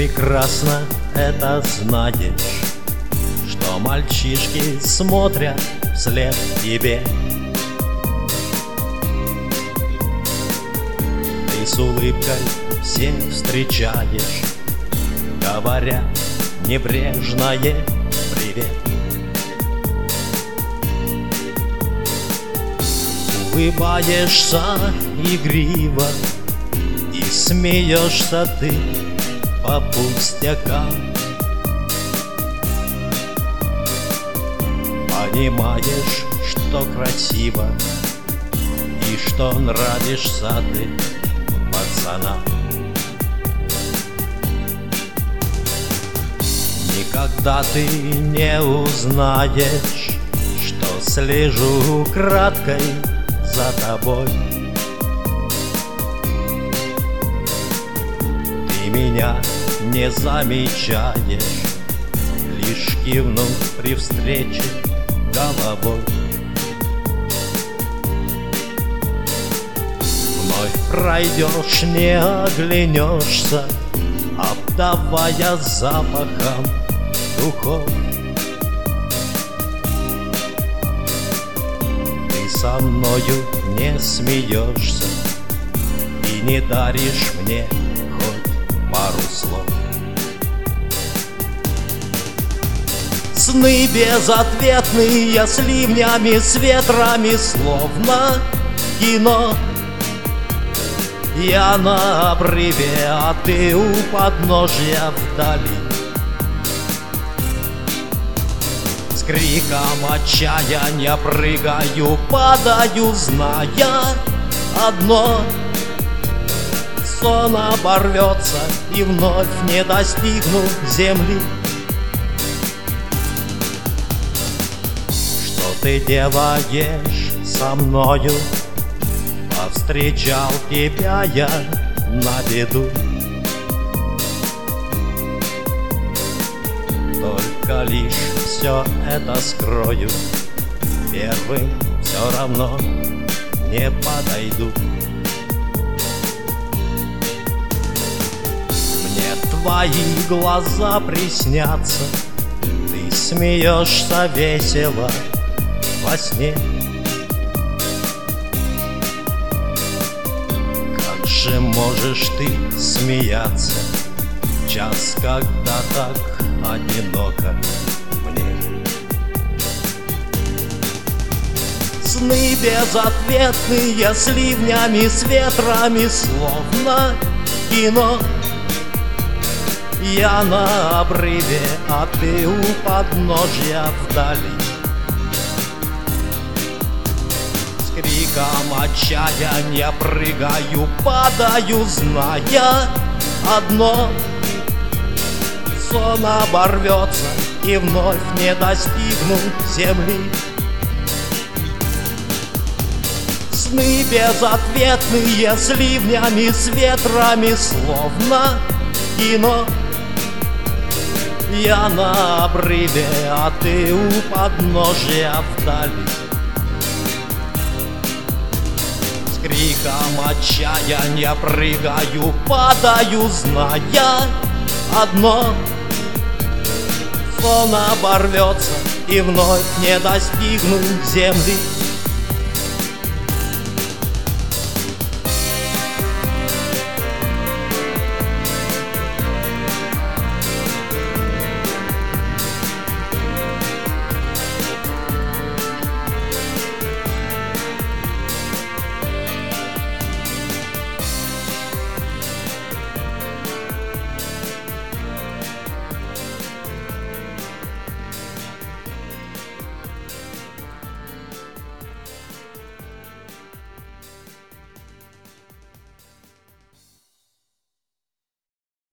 прекрасно это знаешь, что мальчишки смотрят вслед тебе. Ты с улыбкой всех встречаешь, говоря небрежное привет. Улыбаешься игриво и смеешься ты по пустякам. Понимаешь, что красиво и что нравишься ты пацанам. Никогда ты не узнаешь, что слежу украдкой за тобой. Ты меня не замечаешь, лишь кивнув при встрече головой. Вновь пройдешь, не оглянешься, обдавая запахом духов. Ты со мною не смеешься и не даришь мне хоть пару слов. Сны безответные с ливнями, с ветрами, словно кино. Я на обрыве, а ты у подножья вдали. С криком отчаяния прыгаю, падаю, зная одно: сон оборвется и вновь не достигну земли. Что ты делаешь со мною? Повстречал тебя я на беду. Только лишь все это скрою, первым все равно не подойду. Мне твои глаза приснятся, ты смеешься весело во сне. Как же можешь ты смеяться в час, когда так одиноко мне? Сны безответные с ливнями, с ветрами, словно кино. Я на обрыве, а ты у подножья вдали. С криком отчаяния прыгаю, падаю, зная одно: сон оборвется и вновь не достигну земли. Сны безответные с ливнями, с ветрами, словно кино. Я на обрыве, а ты у подножья вдали. С криком отчаяния прыгаю, падаю, зная одно: сон оборвется и вновь не достигну земли.